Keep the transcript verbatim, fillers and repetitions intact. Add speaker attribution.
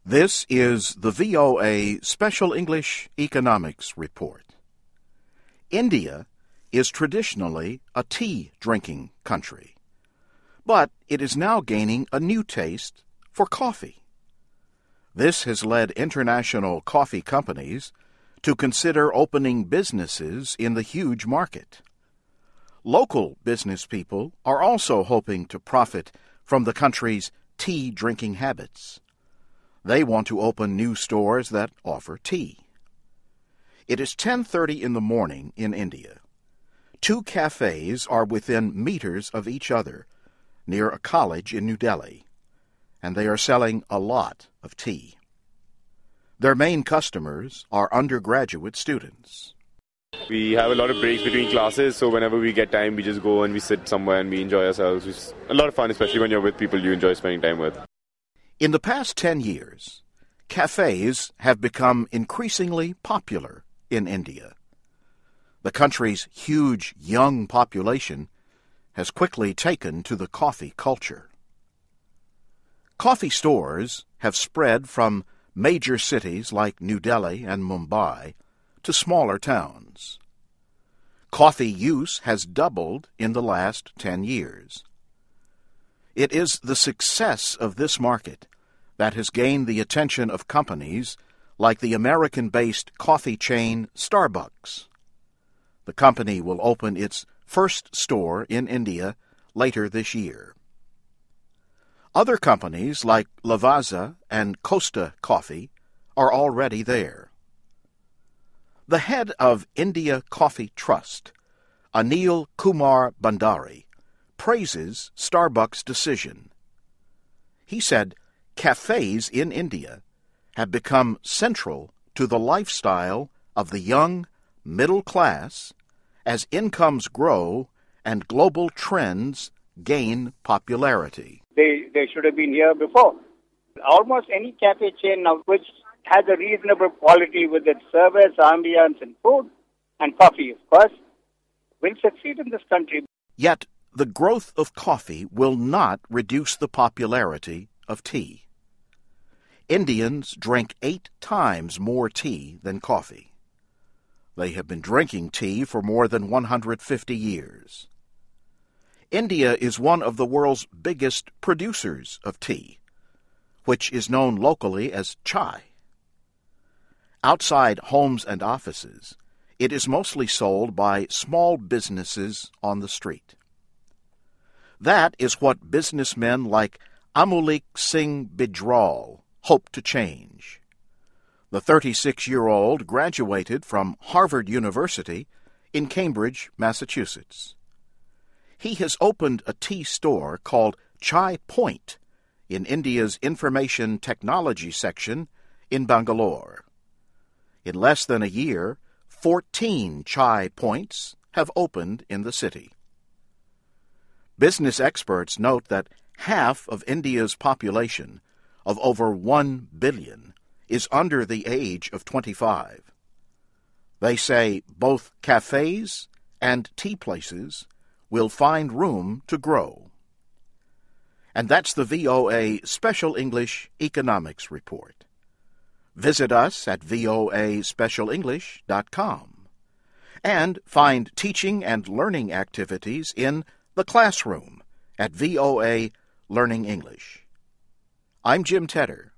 Speaker 1: This is the V O A Special English Economics Report. India is traditionally a tea-drinking country, but it is now gaining a new taste for coffee. This has led international coffee companies to consider opening businesses in the huge market. Local business people are also hoping to profit from the country's tea-drinking habits. They want to open new stores that offer tea. It is ten thirty in the morning in India. Two cafes are within meters of each other near a college in New Delhi, and they are selling a lot of tea. Their main customers are undergraduate students.
Speaker 2: We have a lot of breaks between classes, so whenever we get time, we just go and we sit somewhere and we enjoy ourselves. It's a lot of fun, especially when you're with people you enjoy spending time with.
Speaker 1: In the past ten years, cafes have become increasingly popular in India. The country's huge young population has quickly taken to the coffee culture. Coffee stores have spread from major cities like New Delhi and Mumbai to smaller towns. Coffee use has doubled in the last ten years. It is the success of this market that has gained the attention of companies like the American-based coffee chain Starbucks. The company will open its first store in India later this year. Other companies like Lavazza and Costa Coffee are already there. The head of India Coffee Trust, Anil Kumar Bhandari, praises Starbucks' decision. He said, "Cafes in India have become central to the lifestyle of the young middle class as incomes grow and global trends gain popularity."
Speaker 3: They, they should have been here before. Almost any cafe chain now which has a reasonable quality with its service, ambience, and food, and coffee, of course, will succeed in this country.
Speaker 1: Yet, the growth of coffee will not reduce the popularity of tea. Indians drink eight times more tea than coffee. They have been drinking tea for more than one hundred fifty years. India is one of the world's biggest producers of tea, which is known locally as chai. Outside homes and offices, it is mostly sold by small businesses on the street. That is what businessmen like Amulik Singh Bijral hope to change. The thirty-six-year-old graduated from Harvard University in Cambridge, Massachusetts. He has opened a tea store called Chai Point in India's Information Technology section in Bangalore. In less than a year, fourteen Chai Points have opened in the city. Business experts note that half of India's population, of over one billion, is under the age of twenty-five. They say both cafes and tea places will find room to grow. And that's the V O A Special English Economics Report. Visit us at V O A special english dot com and find teaching and learning activities in the classroom at V O A Learning English. I'm Jim Tedder.